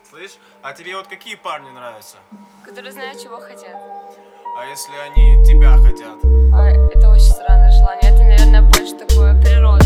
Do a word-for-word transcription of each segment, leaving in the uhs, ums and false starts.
Слышь, а тебе вот какие парни нравятся? Которые знают, чего хотят. А если они тебя хотят? А это очень странное желание. Это, наверное, больше такое природа.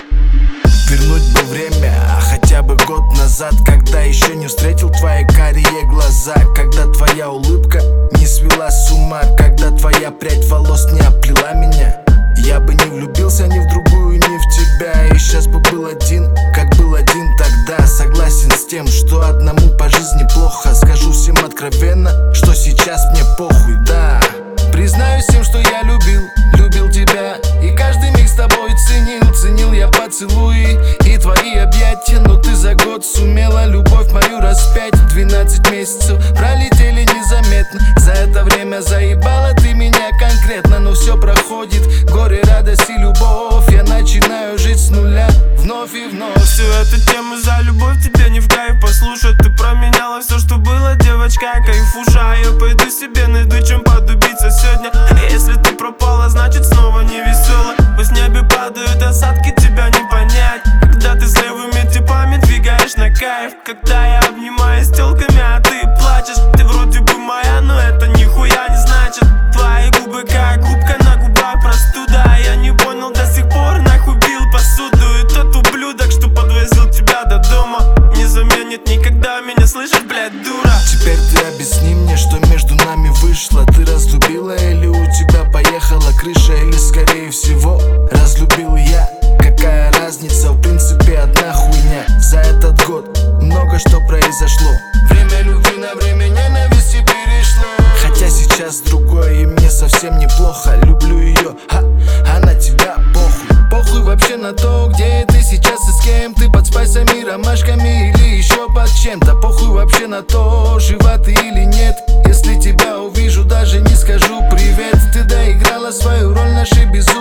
Вернуть бы время, а хотя бы год назад, когда еще не встретил твои карие глаза, когда твоя улыбка не свела с ума, когда твоя прядь волос не оплела меня. Я бы не влюбился ни в другую, ни в тебя, и сейчас бы был один, как был один тогда. Согласен с тем, что одному по жизни плохо. Скажу всем откровенно, что сейчас мне похуй, да. Признаюсь всем, что я любил, любил тебя, и каждый миг с тобой ценил, ценил я поцелуи и твои объятия. Но ты за год сумела любовь мою распять. Двенадцать месяцев пролетели незаметно. За это время заебала ты меня конкретно. Но все проходит, горе, радость и любовь. Я начинаю жить с нуля вновь и вновь. Всю эту тему за любовь тебе не в кайф послушать. Ты променяла все, что было, девочка, кайфуша. Я пойду себе найду чем подубиться сегодня. Если ты пропала, значит снова не весела. Пусть в небе падают осадки, тебя не понять. Когда ты с левыми типами двигаешь на кайф. Когда я обнимаюсь с телками, а ты плачешь. Ты вроде бы моя, но это нихуя не значит. Твои губы как губка на губах простуда. Я не понял до сих пор, нахуй бил посуду. И тот ублюдок, что подвозил тебя до дома, не заменит никогда меня, слышишь, блядь, дура. Теперь ты объясни мне, что между нами вышло. Ты разлюбила или у тебя поехала крыша? Или скорее всего разлюбил я? Какая разница, в принципе одна хуйня. За этот год много что произошло. Время любви на время ненависти перешло. Хотя сейчас другое, и мне совсем неплохо. Люблю ее, а, а на тебя похуй. Похуй вообще на то, где ты сейчас и с кем. Ты под спайсами, ромашками или еще под чем-то. Похуй вообще на то, жива ты или нет. Если тебя увижу, даже не скажу привет. Ты доиграла свою роль, нашей безумие.